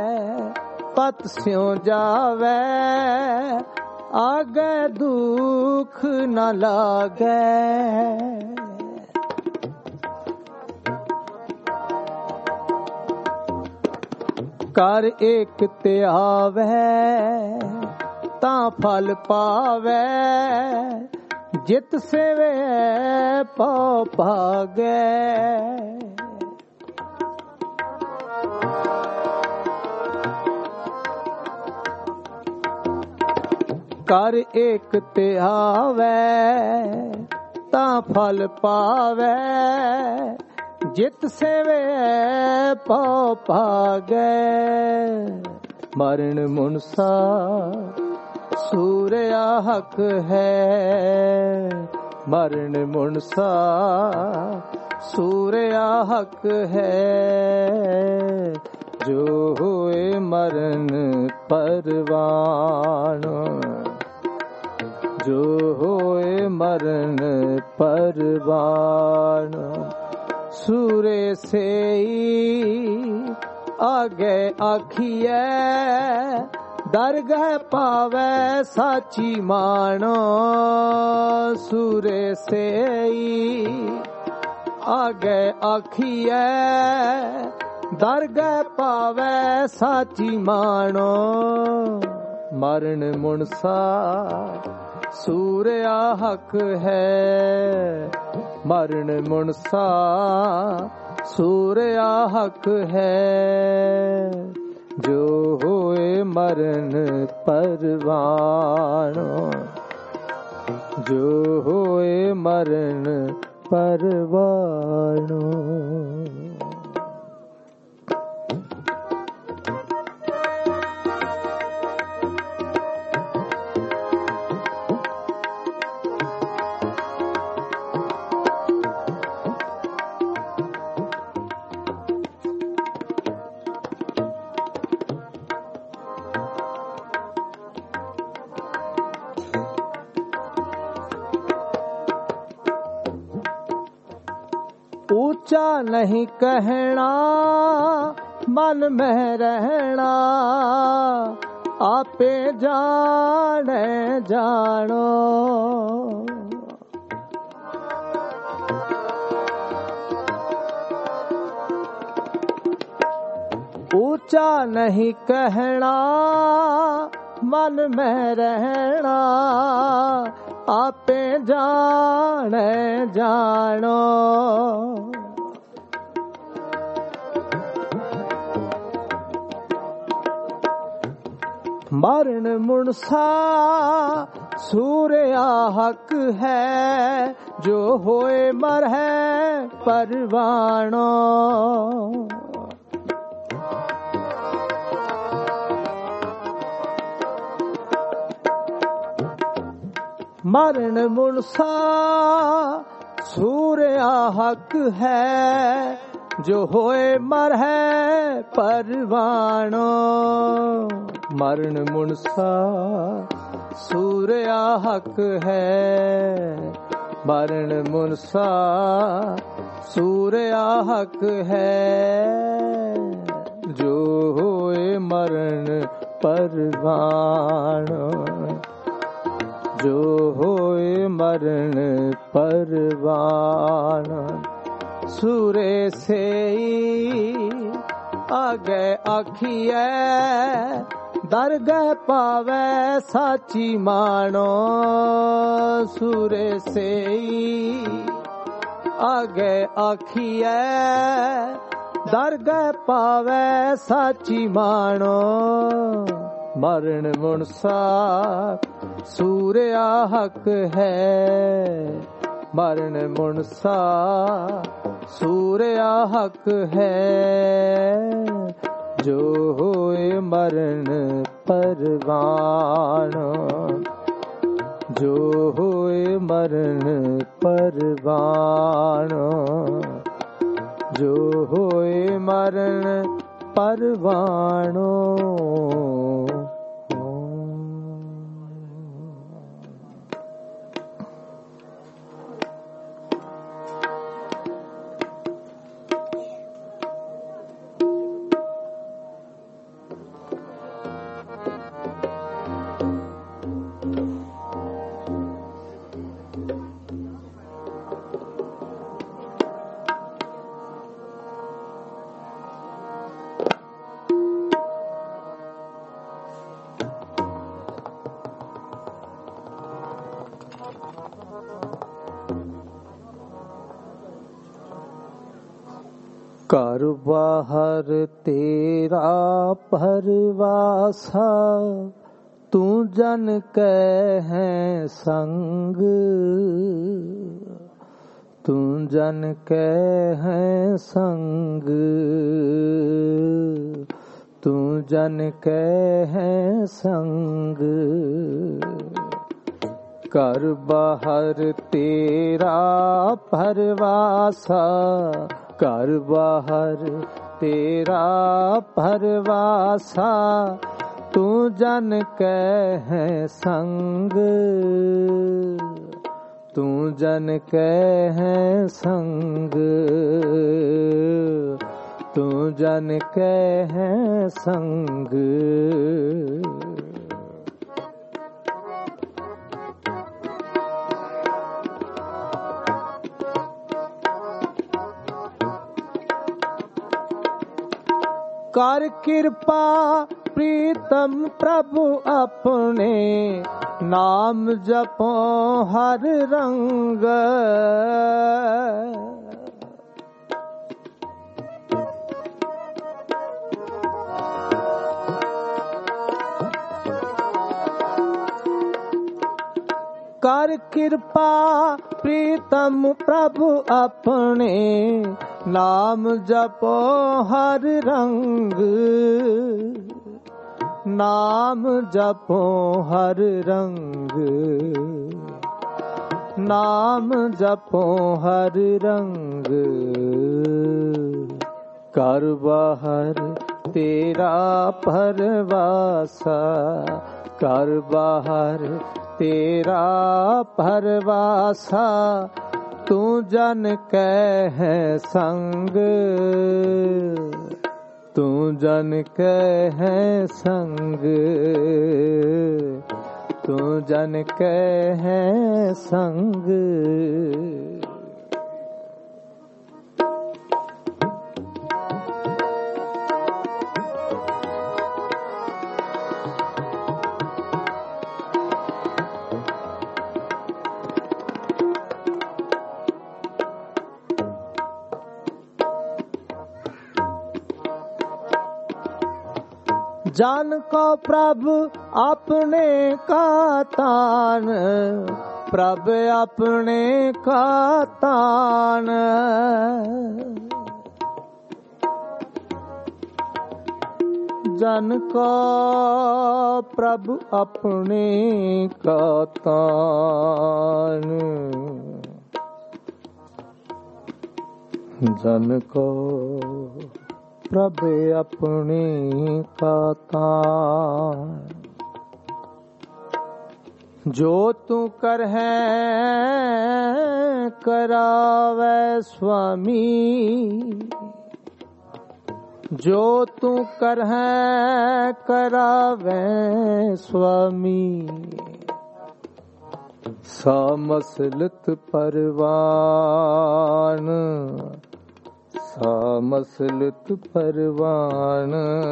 ਪਤ ਸਿਉ ਜਾਵੈ, ਆਗੇ ਦੁਖ दुख न लागे। कर एक त्यावे तां फल पावे, जित सेवे पौ भागे। कर एक त्यावे तां फल पावे, जित सेवे पौ भागे। मरण मुनसा सूर्या हक है, मरण मुनसा सूर्या हक है। जो होए मरण परवान, जो होए मरण परवान। सूरे सेई आगे आखिए, दरगह पावे साची मानो। सूरे सेई आगे आखिए, दरगह पावे साची मानो। मरण मुनसा सूर्या हक है, मरण मुनसा सूर्या हक है। जो होए मरण परवान, जो होए मरण परवान। ऊंचा नहीं कहना, मन में रहना। आपे जाने जानो, ऊंचा नहीं कहना, मन में रहना। आपे जाने जानो। मरण मुनसा सूर्या हक है, जो होए मरहे परवानो। मरण मुनसा सूर्या हक है, जो होए मरहे परवानो। मरण मुनसा सूर्या हक है, मरण मुनसा सूर्या हक है। जो होए मरण परवानो, जो होए मरण परवान। सूरे सेई आगे आखिए, दरगह पावे साची मानो। सूरे सेई आगे आखिए, दरगह पावे साची मानो। मरण मुनसा सूर्या हक है, मरण मुनसा सूर्या हक है। जो होए मरण परवान, जो होए मरण परवान। जो होए मरण परवानो। ਘਰ ਬਾਹਰ ਤੇਰਾ ਪਰਵਾਸਾ, ਤੂੰ ਜਨ ਕੈ ਹੈ ਸੰਗ। ਤੂੰ ਜਨ ਕੈ ਹੈ ਸੰਗ, ਤੂੰ ਜਨ ਕੈ ਹੈ ਸੰਗ। ਘਰ ਬਾਹਰ ਤੇਰਾ ਪਰਵਾਸਾ, ਘਰ ਬਾਹਰ ਤੇਰਾ ਪਰਵਾਸਾ, ਤੂੰ ਜਨ ਕੈ ਹੈ ਸੰਗ। ਤੂੰ ਜਨ ਕੈ ਹੈ ਸੰਗ, ਤੂੰ ਜਨ ਕੈ ਹੈ ਸੰਗ। ਕਰ ਕਿਰਪਾ ਪ੍ਰੀਤਮ ਪ੍ਰਭੂ ਆਪਣੇ, ਨਾਮ ਜਪੋ ਹਰ ਰੰਗ। ਕਰ ਕਿਰਪਾ ਪ੍ਰੀਤਮ ਪ੍ਰਭੂ ਆਪਣੇ, ਨਾਮ ਜਪੋ ਹਰ ਰੰਗ। ਨਾਮ ਜਪੋ ਹਰ ਰੰਗ, ਨਾਮ ਜਪੋ ਹਰ ਰੰਗ। ਘਰ ਬਾਹਰ ਤੇਰਾ ਪਰਵਾਸਾ, ਘਰ ਬਾਹਰ ਤੇਰਾ ਪਰਵਾਸਾ, ਤੂੰ ਜਨ ਕੈ ਹੈ ਸੰਗ। ਤੂੰ ਜਨ ਕੈ ਹੈ ਸੰਗ, ਤੂੰ ਜਨ ਕੈ ਹੈ ਸੰਗ। जान को प्रभु अपने का तान, प्रभु अपने का तान। जन को प्रभु अपने का तान, जन को प्रभु अपने का तान। जो तू कर है करावे स्वामी, जो तू कर है करावे स्वामी। सामसलत परवान, सामसलत परवान।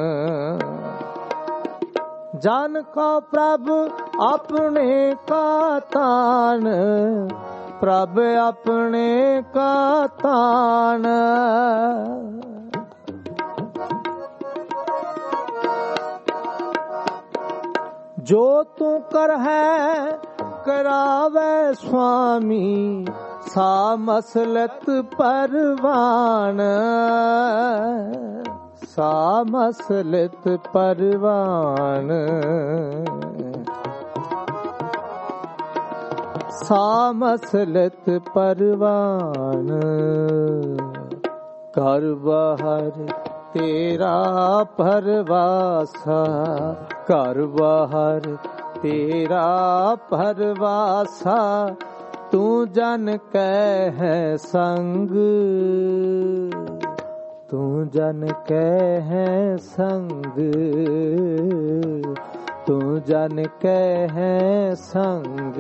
जान को प्रभु अपने का तान, प्रभु अपने का तान। जो तू कर है करावे स्वामी, सामसलत परवान, सामसलत परवान। सामसलत परवान। घर बाहर तेरा परवासा, घर बाहर तेरा परवासा। तू जन कै है संग, तू जन कै है संग, तू जन कै है संग,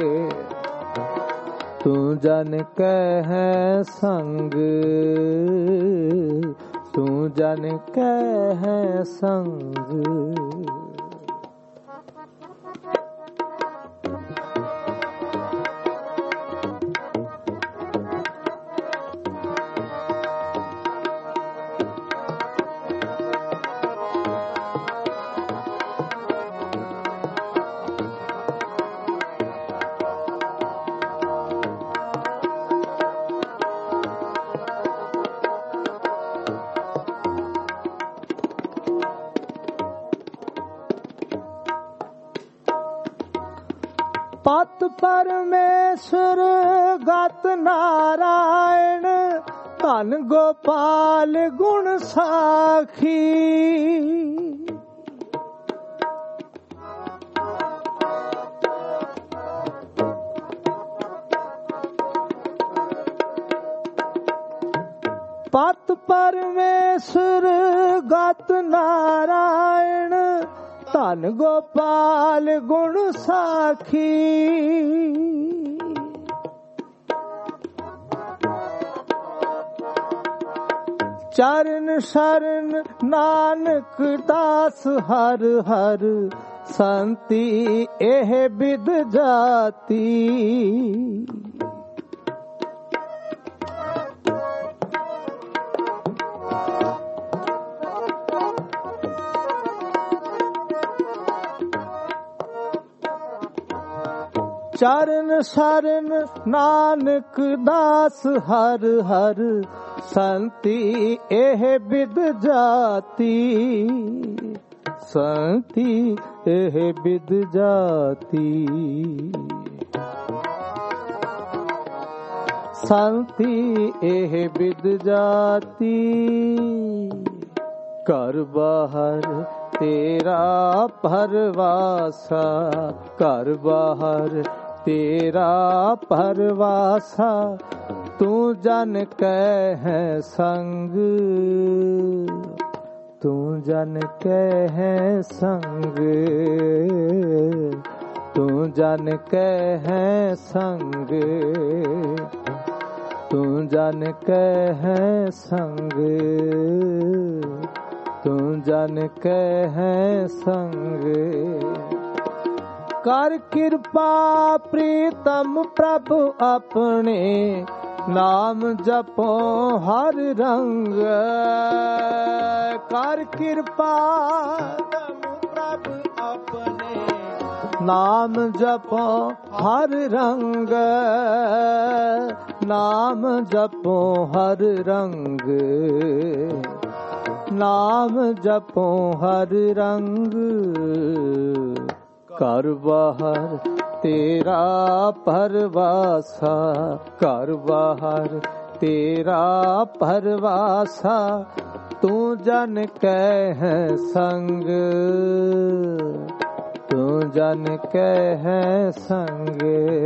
तू जन कै है संग, तू जन कै है संग। ਪਰਮੇਸ਼ਰ ਗਤ ਨਾਰਾਇਣ ਧਨ ਗੋਪਾਲ ਗੁਣ ਸਾਖੀ। ਪਤ ਪਰਮੇਸ਼ਰ ਗਤ ਨਾਰਾਇਣ ਧਨ ਗੋਪਾਲ ਗੁਣ ਸਾਖੀ। ਚਰਨ ਸ਼ਰਨ ਨਾਨਕ ਦਾਸ ਹਰ ਹਰ ਸੰਤੀ ਇਹ ਬਿਦ ਜਾਤੀ। ਚਰਨ ਸ਼ਰਨ ਨਾਨਕ ਦਾਸ ਹਰ ਹਰ ਸੰਤੀ ਇਹ ਬਿਦ ਜਾਤੀ। ਸੰਤੀ ਇਹ ਬਿਦ ਜਾਤੀ। ਸੰਤੀ ਇਹ ਬਿਦ ਜਾਤੀ। ਘਰ ਬਾਹਰ ਤੇਰਾ ਪਰਵਾਸਾ। ਘਰ ਬਾਹਰ ਤੇਰਾ ਪਰਵਾਸਾ। ਤੂੰ ਜਨ ਕੈ ਹੈ ਸੰਗ। ਤੂੰ ਜਨ ਕੈ ਹੈ ਸੰਗ। ਤੂੰ ਜਨ ਕੈ ਹੈ ਸੰਗ। ਤੂੰ ਜਨ ਕੈ ਹੈ ਸੰਗ। ਤੂੰ ਜਨ ਕੈ ਹੈ ਸੰਗ। ਕਰ ਕਿਰਪਾ ਪ੍ਰੀਤਮ ਪ੍ਰਭ ਆਪਣੇ ਨਾਮ ਜਪੋ ਹਰ ਰੰਗ। ਕਰ ਕਿਰਪਾ ਪ੍ਰਭ ਆਪਣੇ ਨਾਮ ਜਪੋ ਹਰ ਰੰਗ। ਨਾਮ ਜਪੋ ਹਰ ਰੰਗ। ਨਾਮ ਜਪੋ ਹਰ ਰੰਗ। ਘਰ ਬਾਹਰ ਤੇਰਾ ਪਰਵਾਸਾ। ਘਰ ਬਾਹਰ ਤੇਰਾ ਪਰਵਾਸਾ। ਤੂੰ ਜਨ ਕੈ ਹੈ ਸੰਗ। ਤੂੰ ਜਨ ਕੈ ਹੈ ਸੰਗ।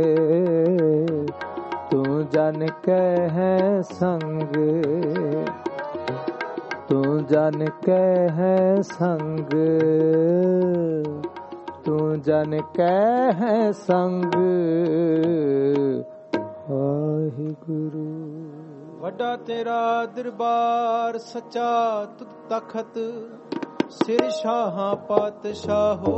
ਤੂੰ ਜਨ ਕੈ ਹੈ ਸੰਗ। ਤੂੰ ਜਨ ਕੈ ਹੈ ਸੰਗ। ਤੂੰ ਜਨ ਕੈ ਹੈ ਸੰਗ। ਵਾਹਿਗੁਰੂ। ਵੱਡਾ ਤੇਰਾ ਦਰਬਾਰ ਸੱਚਾ ਤੁਧ ਤਖਤ। ਸਿਰ ਸ਼ਾਹਾਂ ਪਾਤਸ਼ਾਹੋ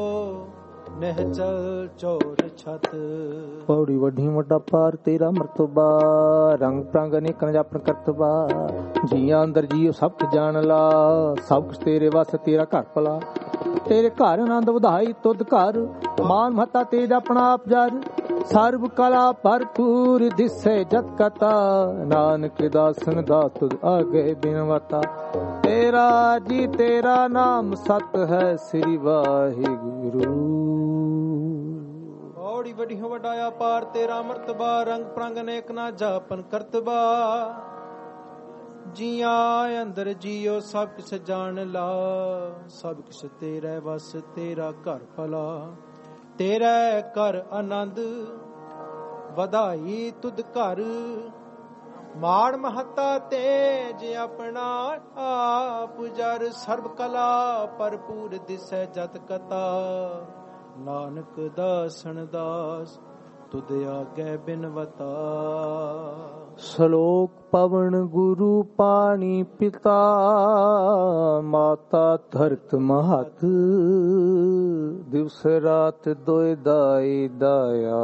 ਨਹਿਚਲ ਚੌਰ ਛਤ। ਪੌੜੀ ਵੱਡੀ ਵੱਡਾ ਪਾਰ ਤੇਰਾ ਮਰਤਬਾ। ਰੰਗ ਪ੍ਰੰਗ ਅਨੇਕਾਂ ਜਾਪਨ ਕਰਤਬਾ। ਜੀਆਂ ਅੰਦਰ ਜੀਓ ਸਭ ਕੁ ਜਾਣ ਲਾ। ਸਭ ਕੁਛ ਤੇਰੇ ਵਸ ਤੇਰਾ ਘਰ ਭਲਾ। ਤੇਰੇ ਘਰ ਆਨੰਦ ਵਧਾਈ ਤੁਧ ਘਰ। ਮਾਨ ਮਹਤਾ ਤੇਜ ਆਪਣਾ ਆਪ ਜਰ। ਸਰਬ ਕਲਾ ਭਰਪੂਰ ਦਿਸੇ ਜਤ ਕਤਾ। ਨਾਨਕ ਦਾਸਨ ਦਾ ਤੁਧ ਆਗੇ ਬਿਨਵਤਾ। ਤੇਰਾ ਜੀ ਤੇਰਾ ਨਾਮ ਸਤ ਹੈ ਸ੍ਰੀ ਵਾਹਿਗੁਰੂ। ਔੜੀ ਵੱਡੀਆਂ ਵਡਾਇਆ ਪਾਰ ਤੇਰਾ ਮਰਤਬਾ। ਰੰਗ ਪ੍ਰੰਗ ਅਨੇਕ ਨਾ ਜਾਪਨ ਕਰਤਬਾ। ਜੀਆਂ ਅੰਦਰ ਜੀਓ ਸਭ ਕਿਛ ਜਾਣ ਲਾ। ਸਭ ਕਿਛ ਤੇਰੇ ਵਸ ਤੇਰਾ ਘਰ ਭਲਾ। ਤੇਰੇ ਘਰ ਆਨੰਦ ਵਧਾਈ ਤੁਧ ਘਰ। ਮਾਣ ਮਹੱਤਾ ਤੇਜ ਆਪਣਾ ਆਪ ਜਰ। ਸਰਬ ਕਲਾ ਭਰਪੂਰ ਦਿਸੈ ਜਤ ਕਤਾ। ਨਾਨਕ ਦਾਸਨ ਦਾਸ ਤੁਧ ਆਗੇ ਬਿਨਵਤਾ। ਸ਼ਲੋਕ ਪਵਨ ਗੁਰੂ ਪਾਣੀ ਪਿਤਾ। ਮਾਤਾ ਧਰਤ ਮਹਤ। ਦਿਵਸ ਰਾਤ ਦੋਇ ਦਾਈ ਦਾਇਆ।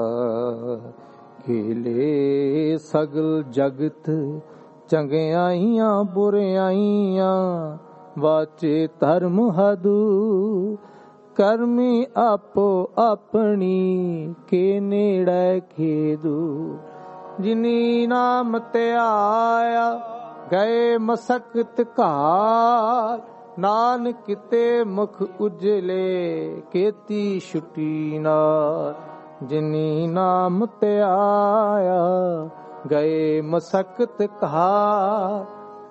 ਖੇਲੇ ਸਗਲ ਜਗਤ ਚੰਗਿਆਈਆਂ ਬੁਰਿਆਈਆਂ। ਵਾਚੇ ਧਰਮ ਹਦੂ। ਕਰਮੀ ਆਪੋ ਆਪਣੀ ਕੇ ਨੇੜੇ ਖੇਦੂ। ਜਿਨੀ ਨਾਮ ਧਿਆਇਆ ਗਏ ਮਸਕਤ ਘਾਲ। ਨਾਨਕ ਤੇ ਮੁਖ ਉਜਲੇ ਕੀਤੀ ਛੁਟੀ ਨਾਲ। ਜਿਨੀ ਨਾਮ ਤੇ ਆਇਆ ਗਏ ਮਸਕਤ ਕਹਾ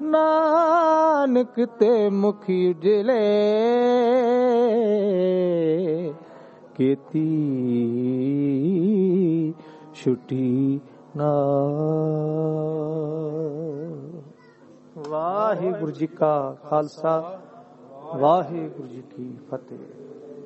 ਨਾਨਕ ਤੇ ਮੁਖੀ ਉਜਲੇ ਕੀਤੀ ਛੁਟੀ ਨਾ। ਵਾਹਿਗੁਰੂ ਜੀ ਕਾ ਖਾਲਸਾ ਵਾਹਿਗੁਰੂ ਜੀ ਕੀ ਫਤਿਹ।